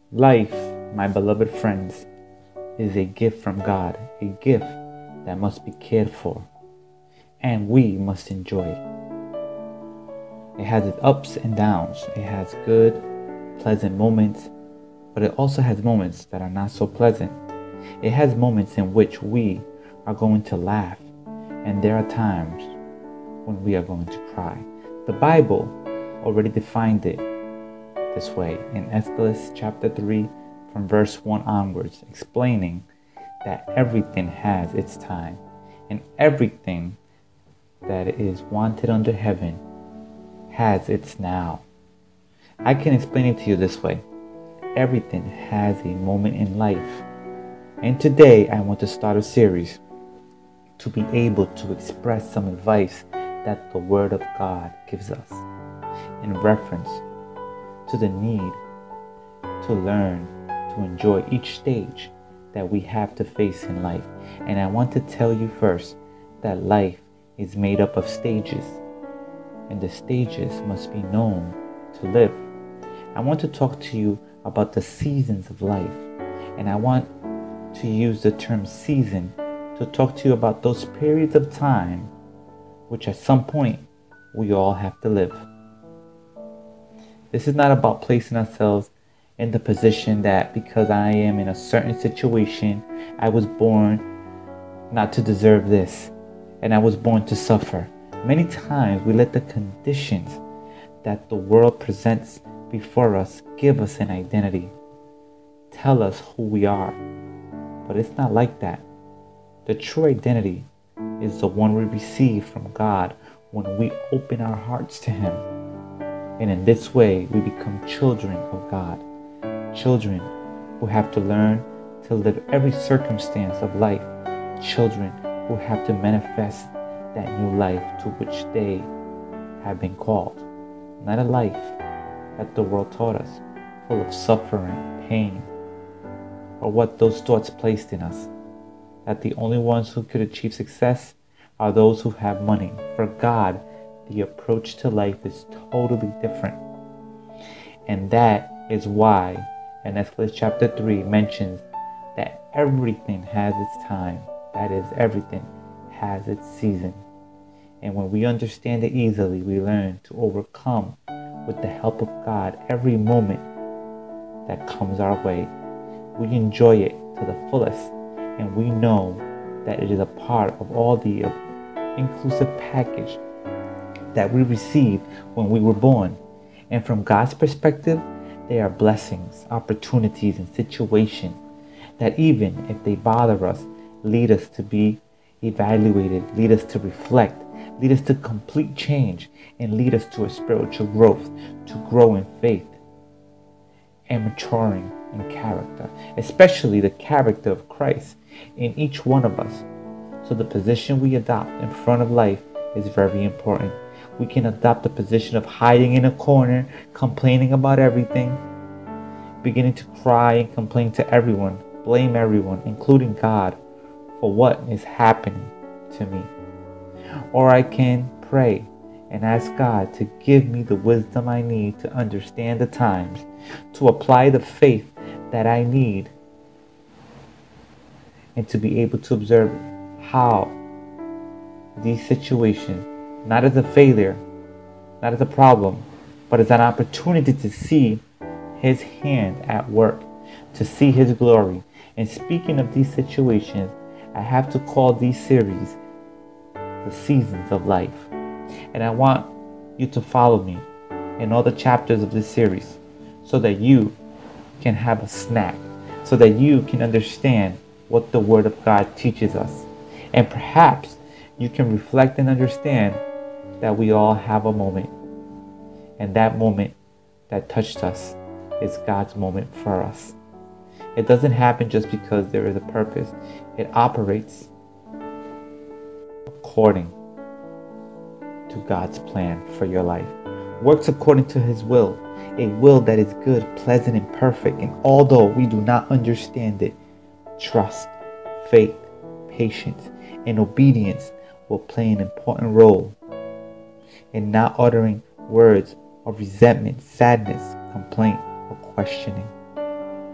Life, my beloved friends, is a gift from God, a gift that must be cared for, and we must enjoy it. It has its ups and downs. It has good, pleasant moments, but it also has moments that are not so pleasant. It has moments in which we are going to laugh, and there are times when we are going to cry. The Bible already defined it this way in Exodus chapter 3 from verse 1 onwards, explaining that everything has its time and everything that is wanted under heaven has its now. I can explain it to you this way. Everything has a moment in life. And today I want to start a series to be able to express some advice that the Word of God gives us in reference to the need to learn to enjoy each stage that we have to face in life. And I want to tell you first that life is made up of stages, and the stages must be known to live. I want to talk to you about the seasons of life, and I want to use the term season to talk to you about those periods of time which at some point we all have to live. This is not about placing ourselves in the position that because I am in a certain situation, I was born not to deserve this, and I was born to suffer. Many times we let the conditions that the world presents before us give us an identity, tell us who we are. But it's not like that. The true identity is the one we receive from God when we open our hearts to Him. And in this way, we become children of God. Children who have to learn to live every circumstance of life. Children who have to manifest that new life to which they have been called. Not a life that the world taught us, full of suffering, pain, or what those thoughts placed in us. That the only ones who could achieve success are those who have money. For God, the approach to life is totally different. And that is why in Exodus chapter 3 mentions that everything has its time. That is, everything has its season. And when we understand it easily, we learn to overcome with the help of God every moment that comes our way. We enjoy it to the fullest, and we know that it is a part of all the inclusive package that we received when we were born. And from God's perspective, they are blessings, opportunities, and situations that even if they bother us, lead us to be evaluated, lead us to reflect, lead us to complete change, and lead us to a spiritual growth, to grow in faith and maturing in character, especially the character of Christ in each one of us. So the position we adopt in front of life is very important. We can adopt the position of hiding in a corner, complaining about everything, beginning to cry and complain to everyone, blame everyone, including God, for what is happening to me. Or I can pray and ask God to give me the wisdom I need to understand the times, to apply the faith that I need, and to be able to observe how these situations, not as a failure, not as a problem, but as an opportunity to see His hand at work, to see His glory. And speaking of these situations, I have to call these series the seasons of life. And I want you to follow me in all the chapters of this series so that you can have a snack, so that you can understand what the Word of God teaches us. And perhaps you can reflect and understand that we all have a moment. And that moment that touched us is God's moment for us. It doesn't happen just because there is a purpose. It operates according to God's plan for your life. Works according to His will. A will that is good, pleasant, and perfect. And although we do not understand it, trust, faith, patience, and obedience will play an important role in not uttering words of resentment, sadness, complaint, or questioning.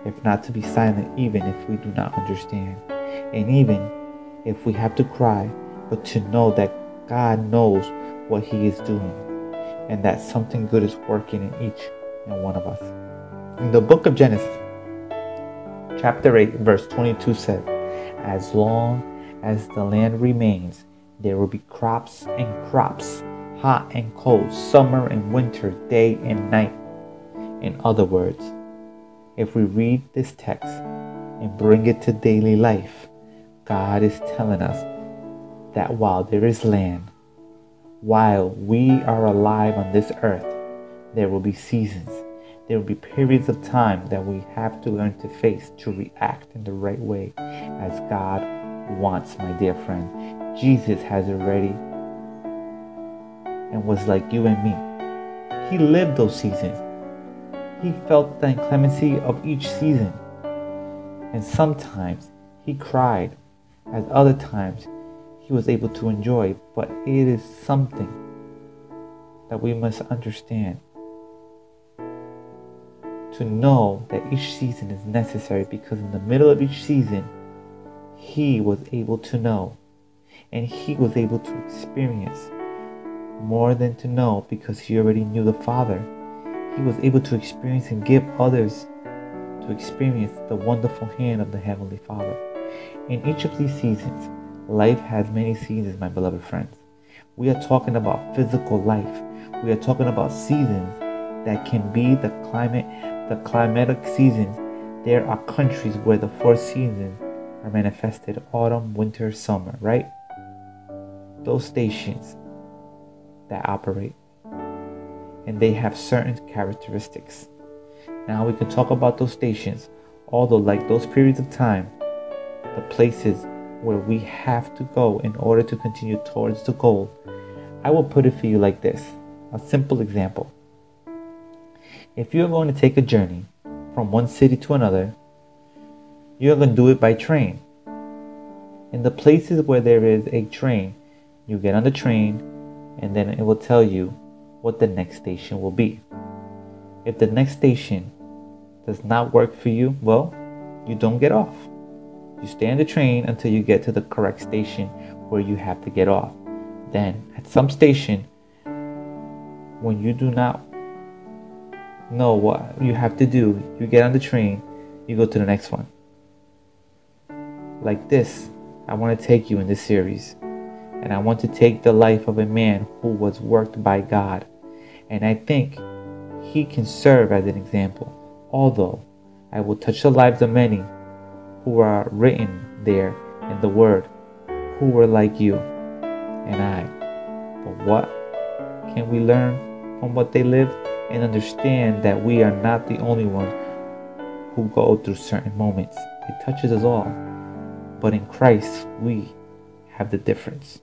if not to be silent, even if we do not understand, and even if we have to cry, but to know that God knows what He is doing, and that something good is working in each and one of us. In the book of Genesis, chapter 8, verse 22 says, "As long as the land remains, there will be crops and crops, hot and cold, summer and winter, day and night." In other words, if we read this text and bring it to daily life, God is telling us that while there is land, while we are alive on this earth, there will be seasons. There will be periods of time that we have to learn to face to react in the right way as God wants, my dear friend. Jesus has already and was like you and me. He lived those seasons. He felt the inclemency of each season. And sometimes he cried, as other times he was able to enjoy. But it is something that we must understand, to know that each season is necessary, because in the middle of each season, he was able to know, and he was able to experience more than to know, because he already knew the Father. He was able to experience and give others to experience the wonderful hand of the Heavenly Father. In each of these seasons, life has many seasons, my beloved friends. We are talking about physical life. We are talking about seasons that can be the climatic seasons. There are countries where the 4 seasons are manifested: autumn, winter, summer, right? Those stations that operate, and they have certain characteristics. Now we can talk about those stations, although like those periods of time, the places where we have to go in order to continue towards the goal. I will put it for you like this, a simple example. If you're going to take a journey from one city to another, you're going to do it by train. In the places where there is a train, you get on the train, and then it will tell you what the next station will be. If the next station does not work for you, well, you don't get off. You stay on the train until you get to the correct station where you have to get off. Then, at some station, when you do not know what you have to do, you get on the train, you go to the next one. Like this, I want to take you in this series. And I want to take the life of a man who was worked by God. And I think he can serve as an example. Although I will touch the lives of many who are written there in the Word, who were like you and I. But what can we learn from what they lived? And understand that we are not the only ones who go through certain moments. It touches us all. But in Christ, we have the difference.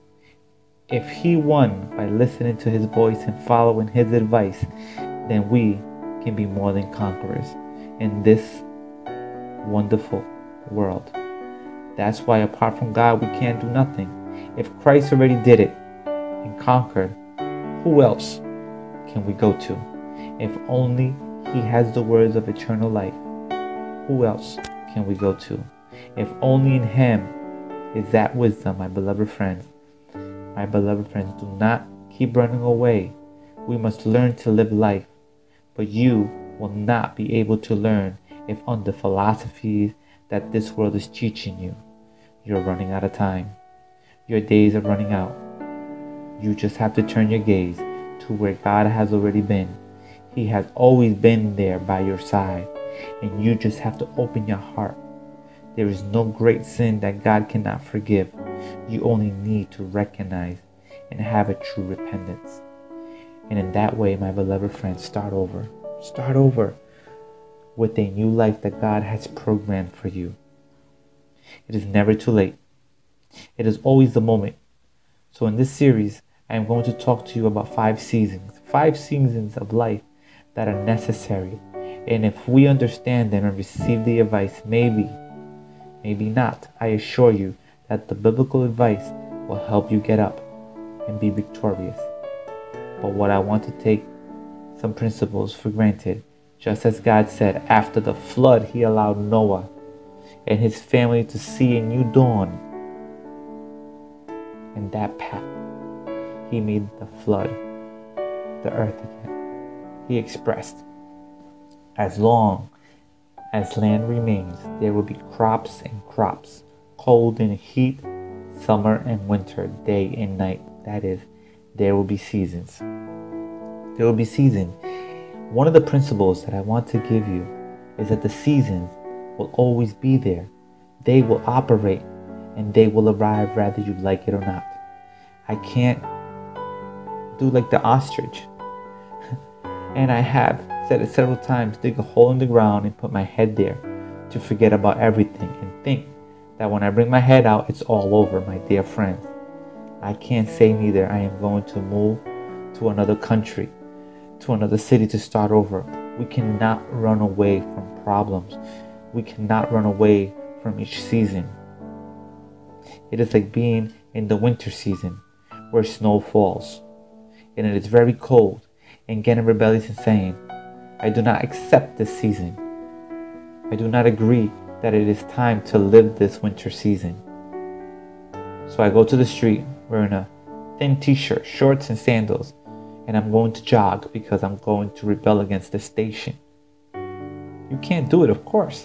If He won by listening to His voice and following His advice, then we can be more than conquerors in this wonderful world. That's why apart from God, we can't do nothing. If Christ already did it and conquered, who else can we go to? If only He has the words of eternal life, who else can we go to? If only in Him is that wisdom, my beloved friends. My beloved friends, do not keep running away. We must learn to live life. But you will not be able to learn if under philosophies that this world is teaching you. You're running out of time. Your days are running out. You just have to turn your gaze to where God has already been. He has always been there by your side, and you just have to open your heart. There is no great sin that God cannot forgive. You only need to recognize and have a true repentance. And in that way, my beloved friends, start over. Start over with a new life that God has programmed for you. It is never too late. It is always the moment. So in this series, I am going to talk to you about 5 seasons. 5 seasons of life that are necessary. And if we understand them and receive the advice, maybe not, I assure you that the biblical advice will help you get up and be victorious. But what I want to take some principles for granted Just as God said, after the flood, He allowed Noah and his family to see a new dawn. And that path, He made the flood, the earth again. He expressed, as long as land remains, there will be crops and crops, cold and heat, summer and winter, day and night. That is, there will be seasons. There will be seasons. One of the principles that I want to give you is that the seasons will always be there. They will operate and they will arrive whether you like it or not. I can't do like the ostrich. And I have said it several times, dig a hole in the ground and put my head there to forget about everything and think that when I bring my head out, it's all over, my dear friends. I can't say neither I am going to move to another country, to another city to start over. We cannot run away from problems. We cannot run away from each season. It is like being in the winter season where snow falls and it is very cold, and getting rebellious and saying, I do not accept this season. I do not agree that it is time to live this winter season. So I go to the street wearing a thin t-shirt, shorts and sandals, and I'm going to jog because I'm going to rebel against the station. You can't do it, of course.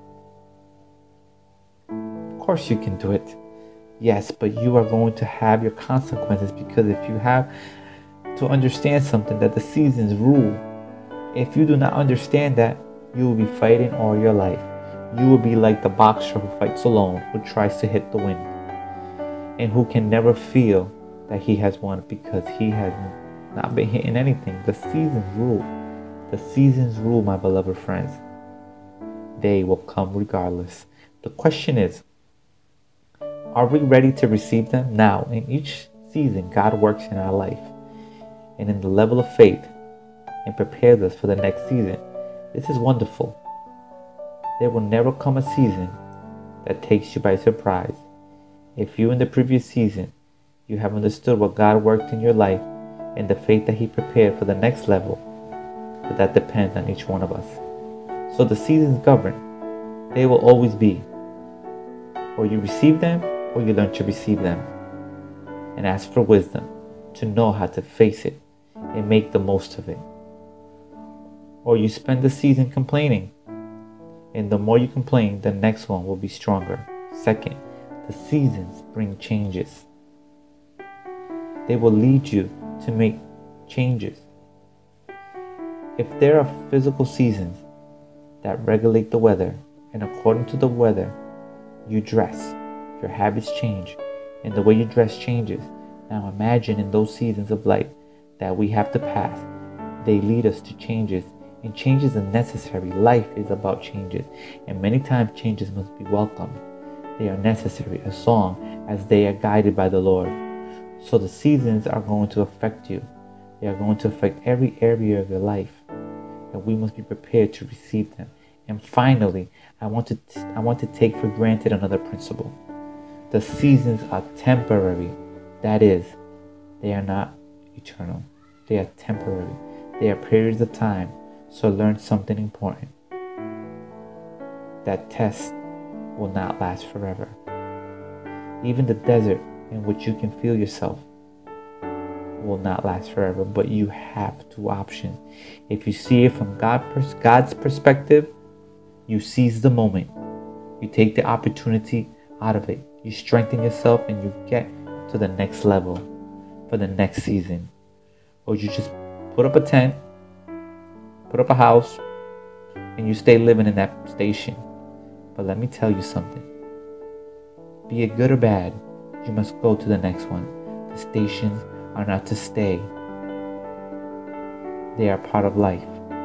Of course you can do it. Yes, but you are going to have your consequences, because if you have to understand something, that the seasons rule, if you do not understand that, you will be fighting all your life. You will be like the boxer who fights alone, who tries to hit the wind, and who can never feel that he has won because he has not been hitting anything. The seasons rule. The seasons rule, my beloved friends. They will come regardless. The question is, are we ready to receive them? Now, in each season, God works in our life and in the level of faith and prepares us for the next season. This is wonderful. There will never come a season that takes you by surprise. If you in the previous season, you have understood what God worked in your life and the faith that He prepared for the next level, but that depends on each one of us. So the seasons govern. They will always be. Or you receive them, or you learn to receive them. And ask for wisdom to know how to face it and make the most of it. Or you spend the season complaining, and the more you complain, the next one will be stronger. Second, the seasons bring changes. They will lead you to make changes. If there are physical seasons that regulate the weather, and according to the weather, you dress, your habits change, and the way you dress changes. Now imagine in those seasons of life that we have to pass, they lead us to changes, and changes are necessary. Life is about changes, and many times changes must be welcomed. They are necessary, as long as they are guided by the Lord. So the seasons are going to affect you. They are going to affect every area of your life, and we must be prepared to receive them. And finally, I want to take for granted another principle. The seasons are temporary. That is, they are not eternal. They are temporary. They are periods of time. So learn something important. That test will not last forever. Even the desert in which you can feel yourself will not last forever, but you have two options. If you see it from God's perspective, you seize the moment. You take the opportunity out of it. You strengthen yourself and you get to the next level for the next season. Or you just put up a tent, put up a house, and you stay living in that station. But let me tell you something. Be it good or bad, you must go to the next one. The stations are not to stay. They are part of life.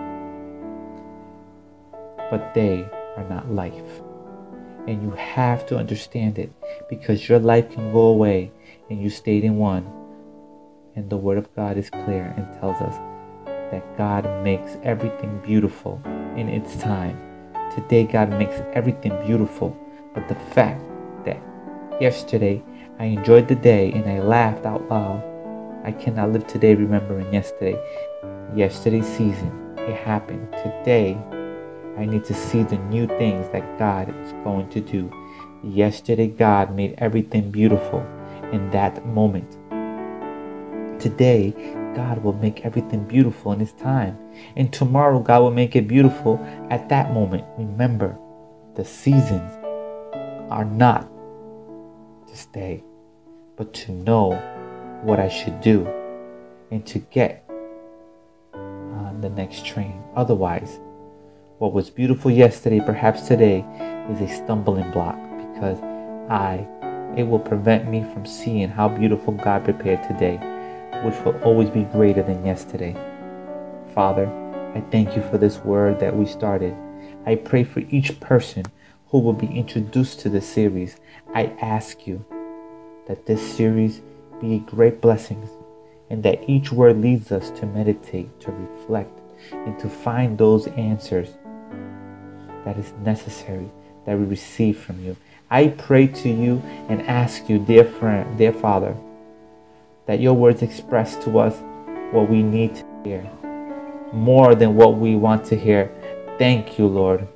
But they are not life. And you have to understand it, because your life can go away and you stayed in one. And the Word of God is clear and tells us that God makes everything beautiful in its time. Today God makes everything beautiful, but the fact that yesterday I enjoyed the day and I laughed out loud, I cannot live today remembering yesterday's season. it happen. Today, I need to see the new things that God is going to do. Yesterday, God made everything beautiful in that moment. Today, God will make everything beautiful in His time. And tomorrow, God will make it beautiful at that moment. Remember, the seasons are not to stay, but to know what I should do and to get on the next train. Otherwise, what was beautiful yesterday, perhaps today, is a stumbling block because it will prevent me from seeing how beautiful God prepared today, which will always be greater than yesterday. Father, I thank you for this word that we started. I pray for each person who will be introduced to this series. I ask you that this series be a great blessing and that each word leads us to meditate, to reflect, and to find those answers that is necessary that we receive from you. I pray to you and ask you, dear friend, dear Father, that your words express to us what we need to hear, more than what we want to hear. Thank you, Lord.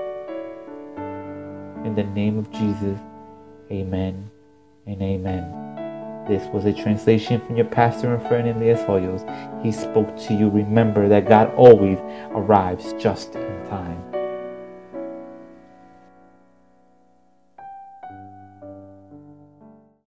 In the name of Jesus, amen and amen. This was a translation from your pastor and friend Elias Hoyos. He spoke to you. Remember that God always arrives just in